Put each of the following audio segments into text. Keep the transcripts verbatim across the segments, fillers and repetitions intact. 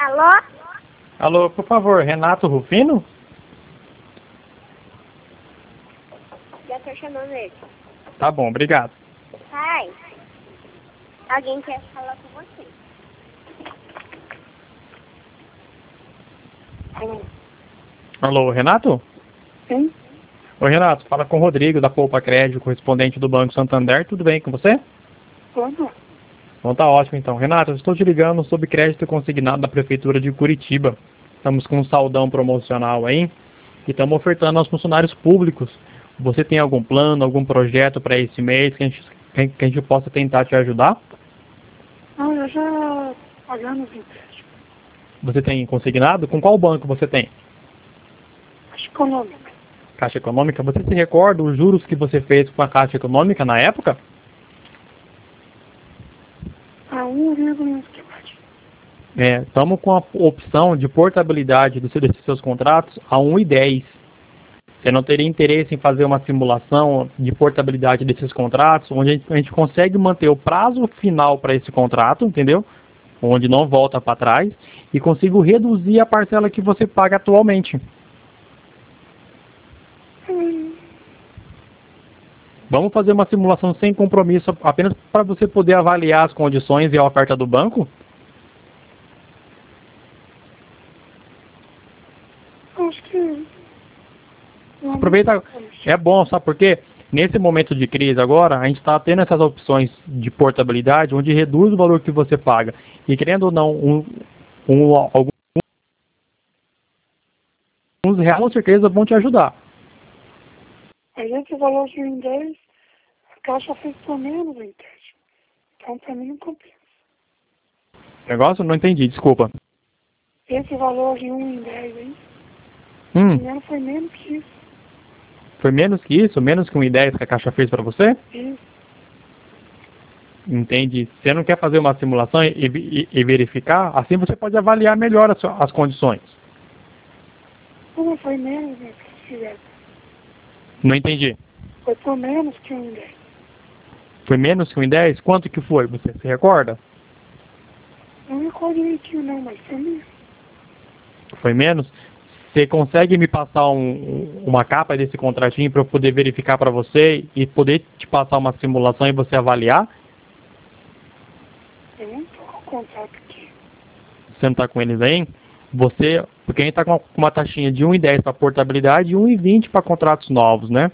Alô? Alô, por favor, Renato Rufino? Já tô chamando ele. Tá bom, obrigado. Pai, alguém quer falar com você. Alô? Alô, Renato? Sim? Oi, Renato, fala com o Rodrigo, da Poupa Crédito, correspondente do Banco Santander. Tudo bem com você? Tudo? Então tá ótimo, então. Renato, eu estou te ligando sobre crédito consignado da Prefeitura de Curitiba. Estamos com um saldão promocional aí e estamos ofertando aos funcionários públicos. Você tem algum plano, algum projeto para esse mês que a, gente, que a gente possa tentar te ajudar? Não, eu já pagando os empréstimos. Você tem consignado? Com qual banco você tem? Caixa Econômica. Caixa Econômica? Você se recorda os juros que você fez com a Caixa Econômica na época? A um vírgula um quilowatt. É, estamos com a opção de portabilidade do seu- desses seus contratos a um e dez. Você não teria interesse em fazer uma simulação de portabilidade desses contratos, onde a gente, a gente consegue manter o prazo final para esse contrato, entendeu? Onde não volta para trás, e consigo reduzir a parcela que você paga atualmente. Hum, Vamos fazer uma simulação sem compromisso, apenas para você poder avaliar as condições e a oferta do banco? acho que... não, Aproveita, é bom, sabe por quê? Nesse momento de crise agora, a gente está tendo essas opções de portabilidade, onde reduz o valor que você paga. E querendo ou não, um, um, alguns reais com certeza vão te ajudar. A gente valor de um dez, a caixa fez por menos o empréstimo. Então, pra mim, não compensa. Negócio? Não entendi, desculpa. Esse valor de um em dez aí, Hum, primeiro foi menos que isso. foi menos que isso? Menos que um e dez que a Caixa fez para você? Isso. Entendi. Você não quer fazer uma simulação e, e- e verificar? Assim você pode avaliar melhor as, as condições. Como foi menos, né, que eles fizeram? Não entendi. Foi por menos que um em dez. Foi menos que um e dez? Quanto que foi? Você se recorda? Não me recordo direitinho não, mas foi menos. Foi menos? Você consegue me passar um- uma capa desse contratinho para eu poder verificar para você e poder te passar uma simulação e você avaliar? Eu não tô com o contrato aqui. Você não está com eles aí? Você, porque a gente está com uma, com uma taxinha de um e dez para portabilidade e um e vinte para contratos novos, né?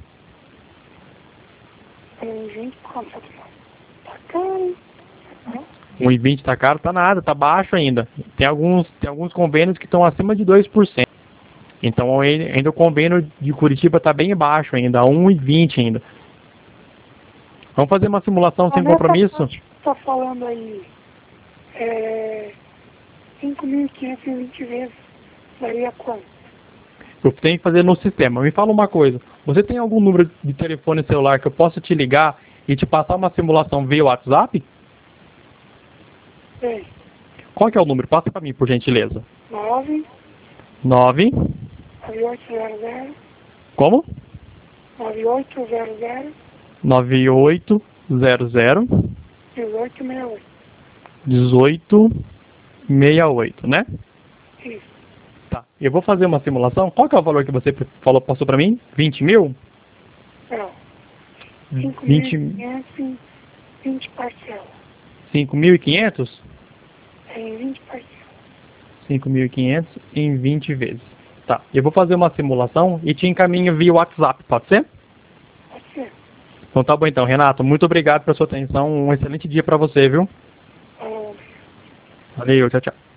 Um gente por contrato não. Tá caro. Não? um e vinte está caro? Tá nada, tá baixo ainda. Tem alguns, tem alguns convênios que estão acima de dois por cento. Então ainda o convênio de Curitiba está bem baixo ainda, um e vinte ainda. Vamos fazer uma simulação sem compromisso? Tá falando aí, é, cinco mil e quinhentos e vinte vezes, daria quanto? Eu tenho que fazer no sistema. Me fala uma coisa, você tem algum número de telefone celular que eu possa te ligar e te passar uma simulação via WhatsApp? Bem, Qual que é o número? Passa para mim, por gentileza. nove, nove. nove oito zero zero, Como? nove oito zero zero, nove oito zero zero, dezoito sessenta e oito. dezoito sessenta e oito, né? Isso. Tá. Eu vou fazer uma simulação. Qual que é o valor que você falou, passou para mim? vinte mil? Não. cinco mil e vinte, quinhentos em vinte parcelas. cinco mil e quinhentos? Em vinte parcelas. cinco mil e quinhentos em vinte vezes. Tá. Eu vou fazer uma simulação e te encaminho via WhatsApp, pode ser? Pode ser. Então tá bom então, Renato. Muito obrigado pela sua atenção. Um excelente dia para você, viu? Falou. Valeu, tchau, tchau.